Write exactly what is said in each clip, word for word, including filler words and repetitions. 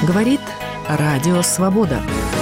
Говорит Радио Свобода.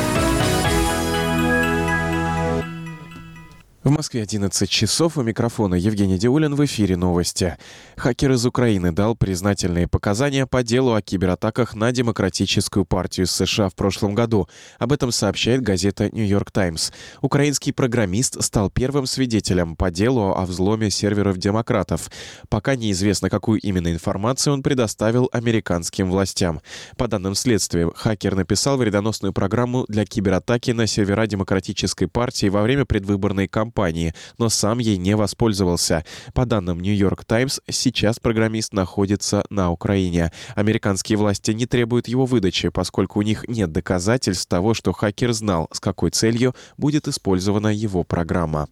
В Москве одиннадцать часов. У микрофона Евгений Диулин. В эфире новости. Хакер из Украины дал признательные показания по делу о кибератаках на Демократическую партию США в прошлом году. Об этом сообщает газета «Нью-Йорк Таймс». Украинский программист стал первым свидетелем по делу о взломе серверов демократов. Пока неизвестно, какую именно информацию он предоставил американским властям. По данным следствия, хакер написал вредоносную программу для кибератаки на сервера Демократической партии во время предвыборной кампании. компании, но сам ей не воспользовался. По данным «Нью-Йорк Таймс», сейчас программист находится на Украине. Американские власти не требуют его выдачи, поскольку у них нет доказательств того, что хакер знал, с какой целью будет использована его программа.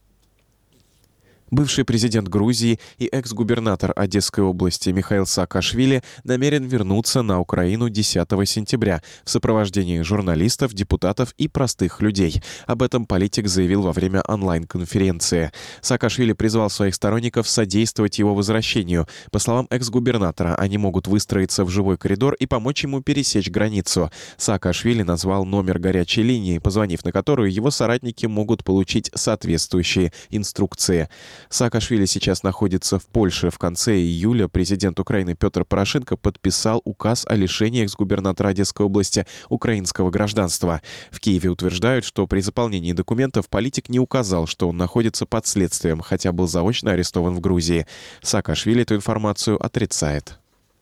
Бывший президент Грузии и экс-губернатор Одесской области Михаил Саакашвили намерен вернуться на Украину десятого сентября в сопровождении журналистов, депутатов и простых людей. Об этом политик заявил во время онлайн-конференции. Саакашвили призвал своих сторонников содействовать его возвращению. По словам экс-губернатора, они могут выстроиться в живой коридор и помочь ему пересечь границу. Саакашвили назвал номер горячей линии, позвонив на которую его соратники могут получить соответствующие инструкции. Саакашвили сейчас находится в Польше. В конце июля президент Украины Петр Порошенко подписал указ о лишении экс-губернатора Одесской области украинского гражданства. В Киеве утверждают, что при заполнении документов политик не указал, что он находится под следствием, хотя был заочно арестован в Грузии. Саакашвили эту информацию отрицает.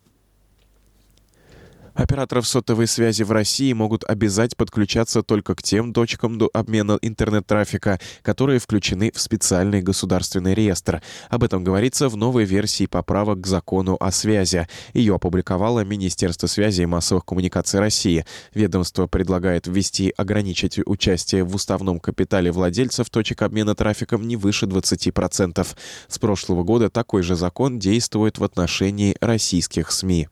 Операторов сотовой связи в России могут обязать подключаться только к тем точкам обмена интернет-трафика, которые включены в специальный государственный реестр. Об этом говорится в новой версии поправок к закону о связи. Ее опубликовало Министерство связи и массовых коммуникаций России. Ведомство предлагает ввести ограничить участие в уставном капитале владельцев точек обмена трафиком не выше двадцати процентов. С прошлого года такой же закон действует в отношении российских СМИ.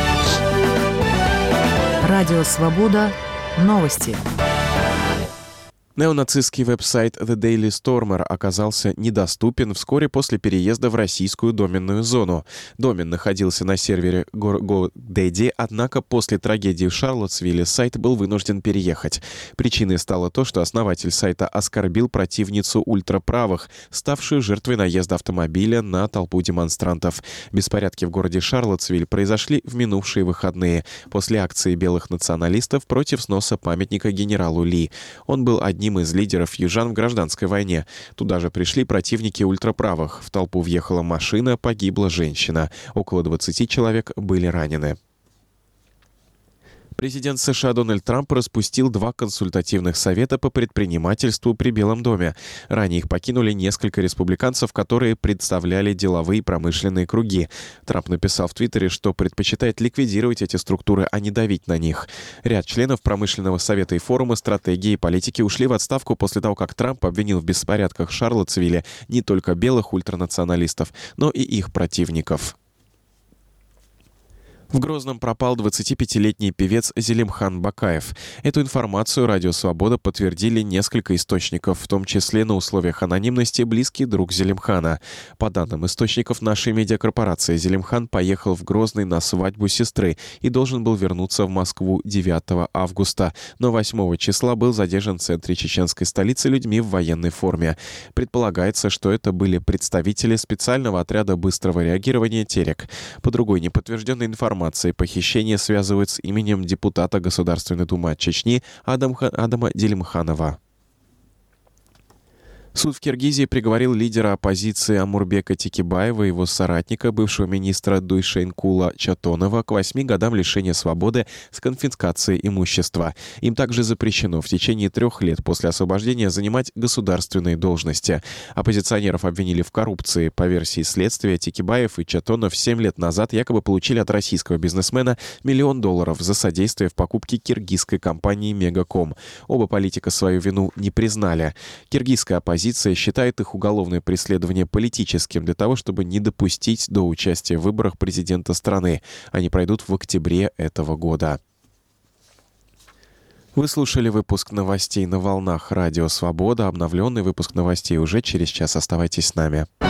Радио Свобода. Новости. Неонацистский веб-сайт The Daily Stormer оказался недоступен вскоре после переезда в российскую доменную зону. Домен находился на сервере GoDaddy, однако после трагедии в Шарлоттсвилле сайт был вынужден переехать. Причиной стало то, что основатель сайта оскорбил противницу ультраправых, ставшую жертвой наезда автомобиля на толпу демонстрантов. Беспорядки в городе Шарлоттсвилл произошли в минувшие выходные после акции белых националистов против сноса памятника генералу Ли. Он был одним из лидеров южан в гражданской войне. Туда же пришли противники ультраправых. В толпу въехала машина, погибла женщина. Около двадцати человек были ранены. Президент США Дональд Трамп распустил два консультативных совета по предпринимательству при Белом доме. Ранее их покинули несколько республиканцев, которые представляли деловые и промышленные круги. Трамп написал в Твиттере, что предпочитает ликвидировать эти структуры, а не давить на них. Ряд членов промышленного совета и форума стратегии и политики ушли в отставку после того, как Трамп обвинил в беспорядках в Шарлоттсвилле не только белых ультранационалистов, но и их противников. В Грозном пропал двадцатипятилетний певец Зелимхан Бакаев. Эту информацию «Радио Свобода» подтвердили несколько источников, в том числе на условиях анонимности близкий друг Зелимхана. По данным источников нашей медиакорпорации, Зелимхан поехал в Грозный на свадьбу сестры и должен был вернуться в Москву девятого августа, но восьмого числа был задержан в центре чеченской столицы людьми в военной форме. Предполагается, что это были представители специального отряда быстрого реагирования «Терек». По другой неподтвержденной информации, похищение связывают с именем депутата Государственной Думы от Чечни Адам, Адама Делимханова. Суд в Киргизии приговорил лидера оппозиции Амурбека Текебаева и его соратника, бывшего министра Дуйшенкула Чатонова, к восьми годам лишения свободы с конфискацией имущества. Им также запрещено в течение трех лет после освобождения занимать государственные должности. Оппозиционеров обвинили в коррупции. По версии следствия, Текебаев и Чатонов семь лет назад якобы получили от российского бизнесмена миллион долларов за содействие в покупке киргизской компании «Мегаком». Оба политика свою вину не признали. Киргизская оппозиция считает их уголовное преследование политическим для того, чтобы не допустить до участия в выборах президента страны. Они пройдут в октябре этого года. Вы слушали выпуск новостей на волнах Радио Свобода. Обновленный выпуск новостей уже через час. Оставайтесь с нами.